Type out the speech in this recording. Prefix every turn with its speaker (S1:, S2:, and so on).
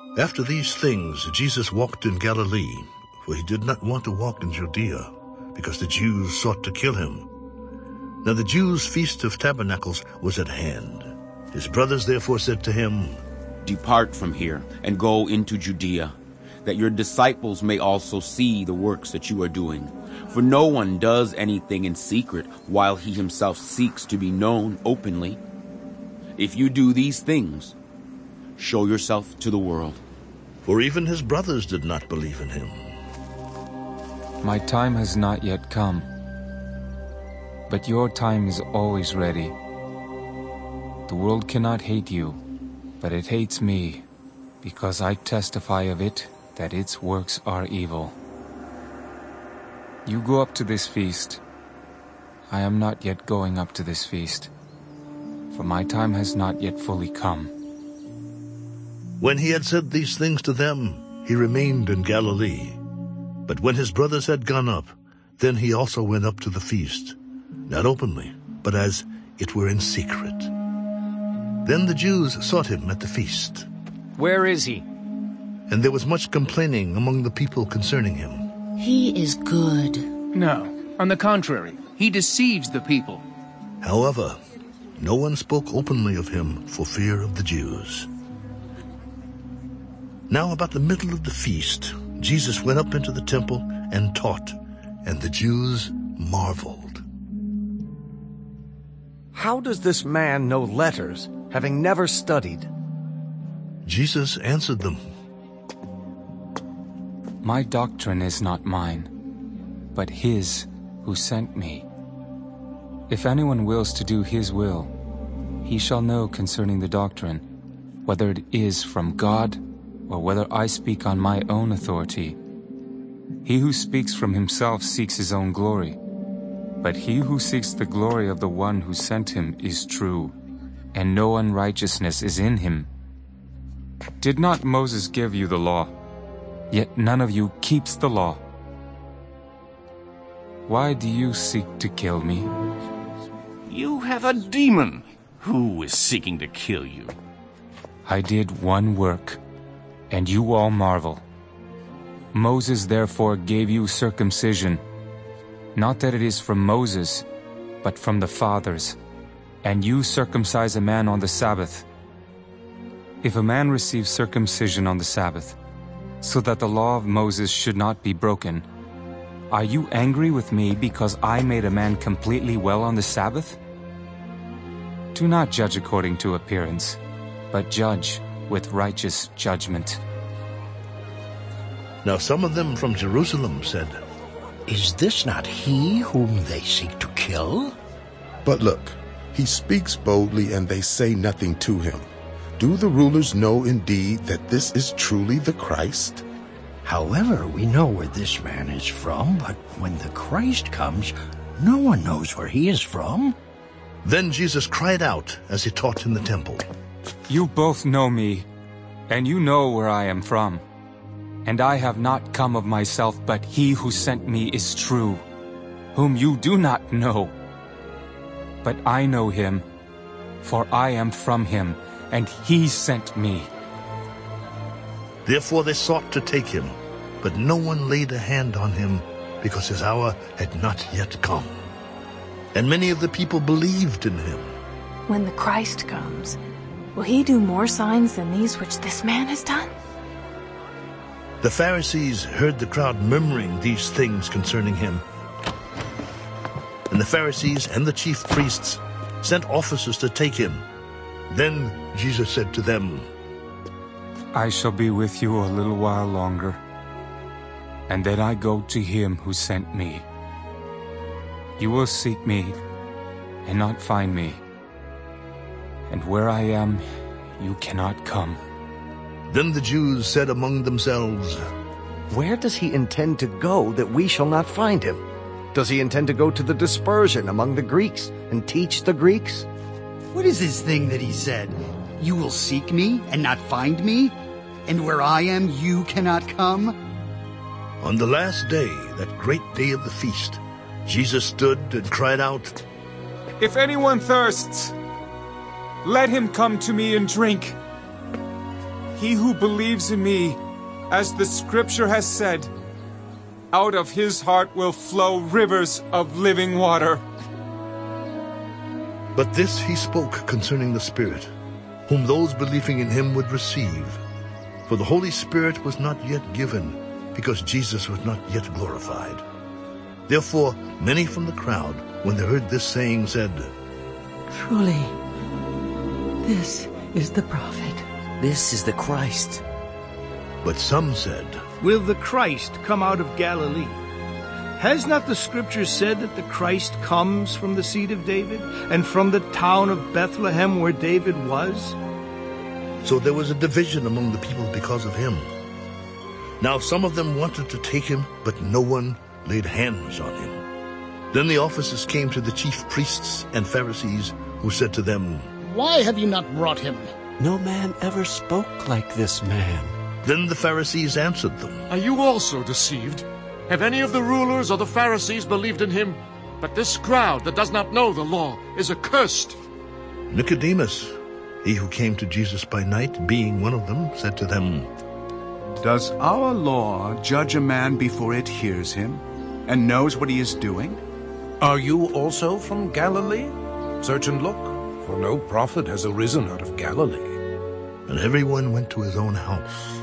S1: After these things, Jesus walked in Galilee, for he did not want to walk in Judea, because the Jews sought to kill him. Now the Jews' feast of tabernacles was at hand. His brothers therefore said to him,
S2: "Depart from here and go into Judea, that your disciples may also see the works that you are doing. For no one does anything in secret while he himself seeks to be known openly. If you do these things, show yourself to the world."
S1: For even his brothers did not believe in him.
S3: My time has not yet come, but your time is always ready. The world cannot hate you, but it hates me, because I testify of it that its works are evil. You go up to this feast. I am not yet going up to this feast, for my time has not yet fully come.
S1: When he had said these things to them, he remained in Galilee. But when his brothers had gone up, then he also went up to the feast, not openly, but as it were in secret. Then the Jews sought him at the feast.
S4: "Where is he?"
S1: And there was much complaining among the people concerning him.
S5: He is good.
S4: No, on the contrary, he deceives the people.
S1: However, no one spoke openly of him for fear of the Jews. Now about the middle of the feast, Jesus went up into the temple and taught, and the Jews marveled.
S6: "How does this man know letters, having never studied?"
S1: Jesus answered them,
S3: My doctrine is not mine, but his who sent me. If anyone wills to do his will, he shall know concerning the doctrine, whether it is from God, or whether I speak on my own authority. He who speaks from himself seeks his own glory, but he who seeks the glory of the one who sent him is true, and no unrighteousness is in him. Did not Moses give you the law? Yet none of you keeps the law. Why do you seek to kill me?
S7: You have a demon. Who is seeking to kill you?
S3: I did one work, and you all marvel. Moses therefore gave you circumcision, not that it is from Moses, but from the fathers, and you circumcise a man on the Sabbath. If a man receives circumcision on the Sabbath, so that the law of Moses should not be broken, are you angry with me because I made a man completely well on the Sabbath? Do not judge according to appearance, but judge with righteous judgment.
S1: Now some of them from Jerusalem said,
S8: Is this not he whom they seek to kill?
S9: But look, he speaks boldly and they say nothing to him. Do the rulers know indeed that this is truly the Christ?
S8: However, we know where this man is from, but when the Christ comes, no one knows where he is from.
S1: Then Jesus cried out as he taught in the temple,
S3: You both know me, and you know where I am from. And I have not come of myself, but he who sent me is true, whom you do not know. But I know him, for I am from him, and he sent me.
S1: Therefore they sought to take him, but no one laid a hand on him, because his hour had not yet come. And many of the people believed in him.
S10: When the Christ comes, will he do more signs than these which this man has done?
S1: The Pharisees heard the crowd murmuring these things concerning him. And the Pharisees and the chief priests sent officers to take him. Then Jesus said to them,
S3: I shall be with you a little while longer, and then I go to him who sent me. You will seek me and not find me, and where I am, you cannot come.
S1: Then the Jews said among themselves,
S6: Where does he intend to go that we shall not find him? Does he intend to go to the dispersion among the Greeks and teach the Greeks?
S11: What is this thing that he said? You will seek me and not find me? And where I am, you cannot come?
S1: On the last day, that great day of the feast, Jesus stood and cried out,
S3: If anyone thirsts, let him come to me and drink.
S12: He who believes in me, as the scripture has said, out of his heart will flow rivers of living water.
S1: But this he spoke concerning the Spirit, whom those believing in him would receive. For the Holy Spirit was not yet given, because Jesus was not yet glorified. Therefore many from the crowd, when they heard this saying, said,
S13: Truly, this is the prophet.
S14: This is the Christ.
S1: But some said,
S15: Will the Christ come out of Galilee? Has not the Scripture said that the Christ comes from the seed of David, and from the town of Bethlehem where David was?
S1: So there was a division among the people because of him. Now some of them wanted to take him, but no one laid hands on him. Then the officers came to the chief priests and Pharisees, who said to them,
S16: Why have you not brought him?
S8: No man ever spoke like this man.
S1: Then the Pharisees answered them,
S17: Are you also deceived? Have any of the rulers or the Pharisees believed in him? But this crowd that does not know the law is accursed.
S1: Nicodemus, he who came to Jesus by night, being one of them, said to them,
S18: Does our law judge a man before it hears him, and knows what he is doing?
S19: Are you also from Galilee? Search and look, for no prophet has arisen out of Galilee.
S1: And everyone went to his own house.